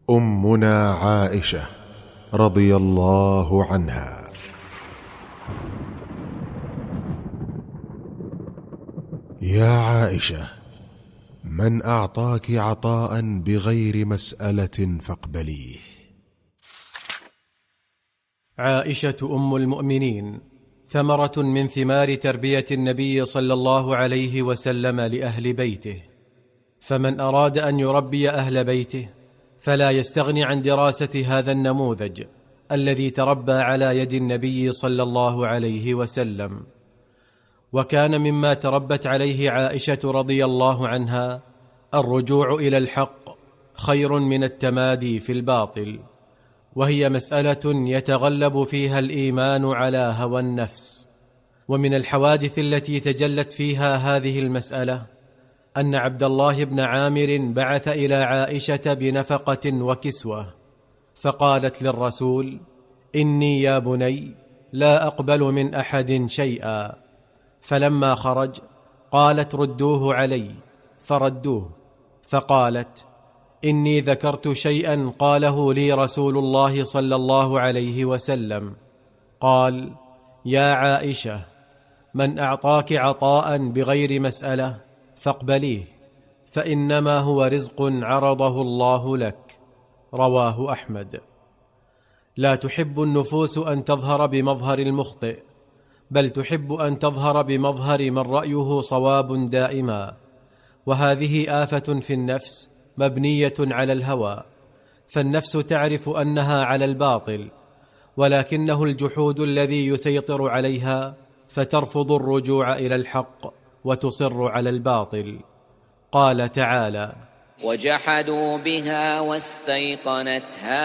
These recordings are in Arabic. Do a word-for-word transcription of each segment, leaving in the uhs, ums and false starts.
أمنا عائشة رضي الله عنها. يا عائشة، من أعطاك عطاء بغير مسألة فاقبليه. عائشة أم المؤمنين ثمرة من ثمار تربية النبي صلى الله عليه وسلم لأهل بيته، فمن أراد أن يربي أهل بيته فلا يستغني عن دراسة هذا النموذج الذي تربى على يد النبي صلى الله عليه وسلم. وكان مما تربت عليه عائشة رضي الله عنها الرجوع إلى الحق خير من التمادي في الباطل، وهي مسألة يتغلب فيها الإيمان على هوى النفس. ومن الحوادث التي تجلت فيها هذه المسألة أن عبد الله بن عامر بعث إلى عائشة بنفقة وكسوة، فقالت للرسول: إني يا بني لا أقبل من أحد شيئا. فلما خرج قالت: ردوه علي، فردوه. فقالت: إني ذكرت شيئا قاله لي رسول الله صلى الله عليه وسلم. قال: يا عائشة، من أعطاك عطاء بغير مسألة فاقبليه، فإنما هو رزق عرضه الله لك. رواه أحمد. لا تحب النفوس أن تظهر بمظهر المخطئ، بل تحب أن تظهر بمظهر من رأيه صواب دائما، وهذه آفة في النفس مبنية على الهوى، فالنفس تعرف أنها على الباطل، ولكنه الجحود الذي يسيطر عليها، فترفض الرجوع إلى الحق وتصر على الباطل. قال تعالى: وجحدوا بها واستيقنتها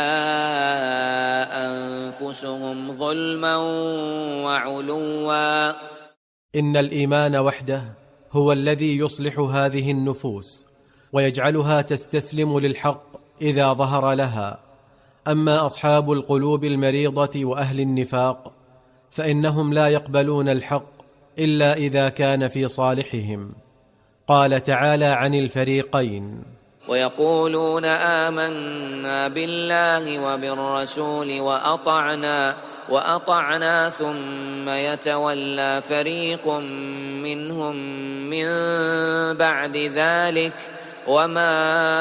أنفسهم ظلما وعلوا. إن الإيمان وحده هو الذي يصلح هذه النفوس ويجعلها تستسلم للحق إذا ظهر لها. أما أصحاب القلوب المريضة وأهل النفاق فإنهم لا يقبلون الحق إلا إذا كان في صالحهم. قال تعالى عن الفريقين: ويقولون آمنا بالله وبالرسول وأطعنا وأطعنا ثم يتولى فريق منهم من بعد ذلك وما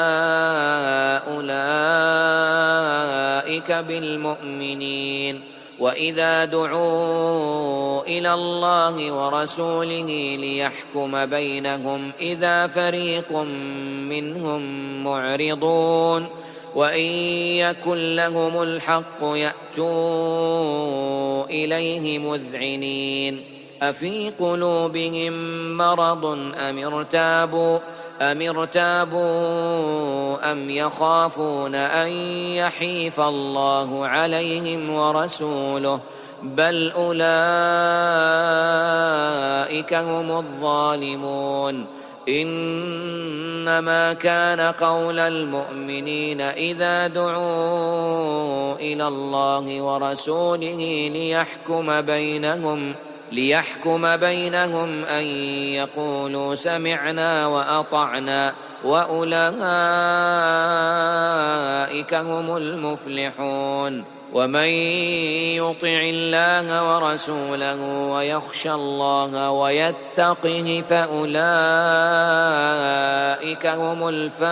أولئك بالمؤمنين. وإذا دعوا إلى الله ورسوله ليحكم بينهم إذا فريق منهم معرضون. وإن يكن لهم الحق يأتوا إليه مذعنين. أفي قلوبهم مرض أم ارتابوا أم ارتابوا أم يخافون أن يحيف الله عليهم ورسوله بل أولئك هم الظالمون. إنما كان قول المؤمنين إذا دعوا إلى الله ورسوله ليحكم بينهم ليحكم بينهم أن يقولوا سمعنا وأطعنا وأولئك هم المفلحون. ومن يطع الله ورسوله ويخشى الله ويتقه فأولئك هم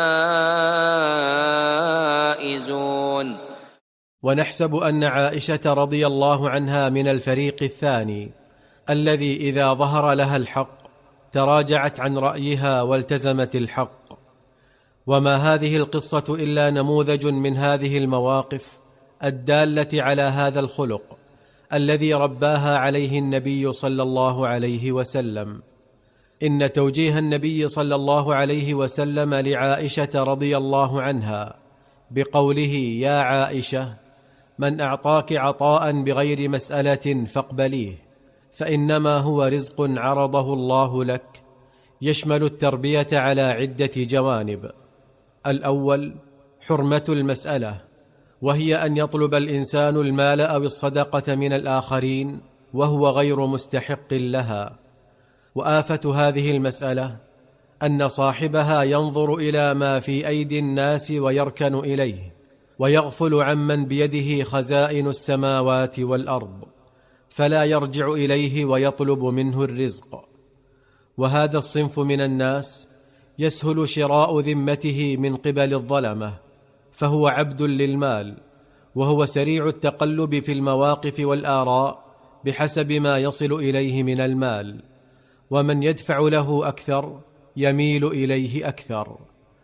الفائزون. ونحسب أن عائشة رضي الله عنها من الفريق الثاني الذي إذا ظهر لها الحق تراجعت عن رأيها والتزمت الحق. وما هذه القصة إلا نموذج من هذه المواقف الدالة على هذا الخلق الذي رباها عليه النبي صلى الله عليه وسلم. إن توجيه النبي صلى الله عليه وسلم لعائشة رضي الله عنها بقوله: يا عائشة، من أعطاك عطاء بغير مسألة فاقبليه، فإنما هو رزق عرضه الله لك، يشمل التربية على عدة جوانب. الأول حرمة المسألة، وهي أن يطلب الإنسان المال أو الصدقة من الآخرين وهو غير مستحق لها. وآفة هذه المسألة أن صاحبها ينظر إلى ما في أيدي الناس ويركن إليه، ويغفل عمن بيده خزائن السماوات والأرض، فلا يرجع إليه ويطلب منه الرزق. وهذا الصنف من الناس يسهل شراء ذمته من قبل الظلمة، فهو عبد للمال، وهو سريع التقلب في المواقف والآراء بحسب ما يصل إليه من المال، ومن يدفع له أكثر يميل إليه أكثر.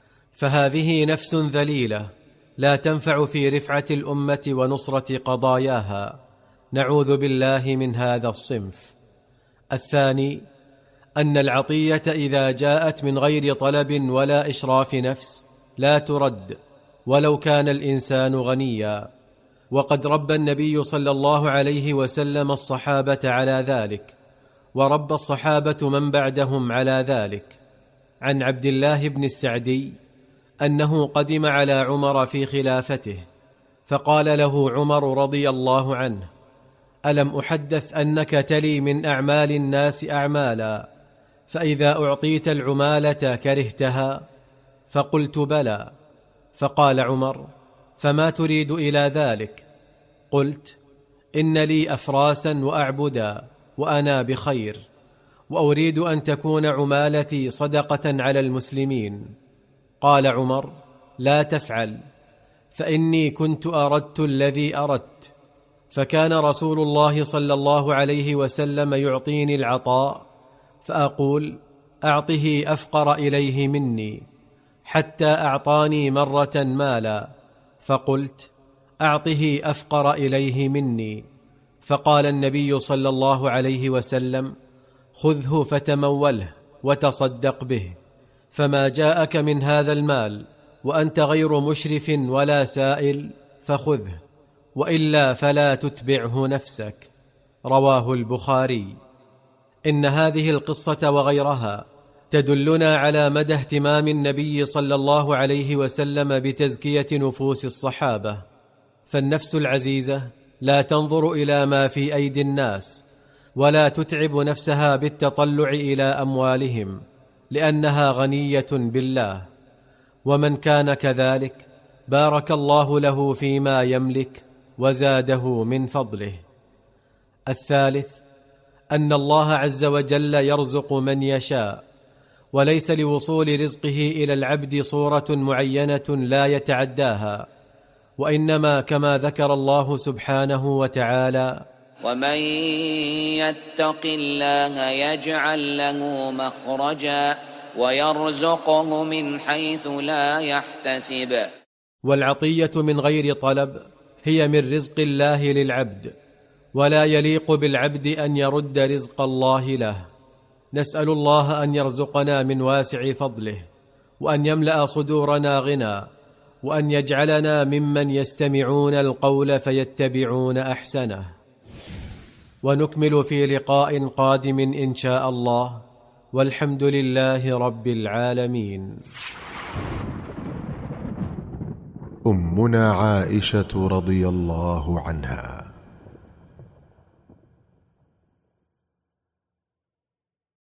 فهذه نفس ذليلة لا تنفع في رفعة الأمة ونصرة قضاياها، نعوذ بالله من هذا الصنف. الثاني أن العطية إذا جاءت من غير طلب ولا إشراف نفس لا ترد ولو كان الإنسان غنيا، وقد ربى النبي صلى الله عليه وسلم الصحابة على ذلك، وربى الصحابة من بعدهم على ذلك. عن عبد الله بن السعدي أنه قدم على عمر في خلافته، فقال له عمر رضي الله عنه: ألم أحدث أنك تلي من أعمال الناس أعمالا، فإذا أعطيت العمالة كرهتها؟ فقلت بلى. فقال عمر: فما تريد إلى ذلك؟ قلت: إن لي أفراسا وأعبدا وأنا بخير، وأريد أن تكون عمالتي صدقة على المسلمين. قال عمر: لا تفعل، فإني كنت أردت الذي أردت. فكان رسول الله صلى الله عليه وسلم يعطيني العطاء، فأقول: أعطه أفقر إليه مني، حتى أعطاني مرة مالا، فقلت: أعطه أفقر إليه مني. فقال النبي صلى الله عليه وسلم: خذه فتموله وتصدق به، فما جاءك من هذا المال وأنت غير مشرف ولا سائل فخذه، وإلا فلا تتبعه نفسك. رواه البخاري. إن هذه القصة وغيرها تدلنا على مدى اهتمام النبي صلى الله عليه وسلم بتزكية نفوس الصحابة، فالنفس العزيزة لا تنظر إلى ما في أيدي الناس، ولا تتعب نفسها بالتطلع إلى أموالهم، لأنها غنية بالله. ومن كان كذلك بارك الله له فيما يملك وزاده من فضله. الثالث أن الله عز وجل يرزق من يشاء، وليس لوصول رزقه إلى العبد صورة معينة لا يتعداها، وإنما كما ذكر الله سبحانه وتعالى: ومن يتق الله يجعل له مخرجا ويرزقه من حيث لا يحتسب. والعطية من غير طلب هي من رزق الله للعبد، ولا يليق بالعبد أن يرد رزق الله له. نسأل الله أن يرزقنا من واسع فضله، وأن يملأ صدورنا غنى، وأن يجعلنا ممن يستمعون القول فيتبعون أحسنه. ونكمل في لقاء قادم إن شاء الله، والحمد لله رب العالمين. أمنا عائشة رضي الله عنها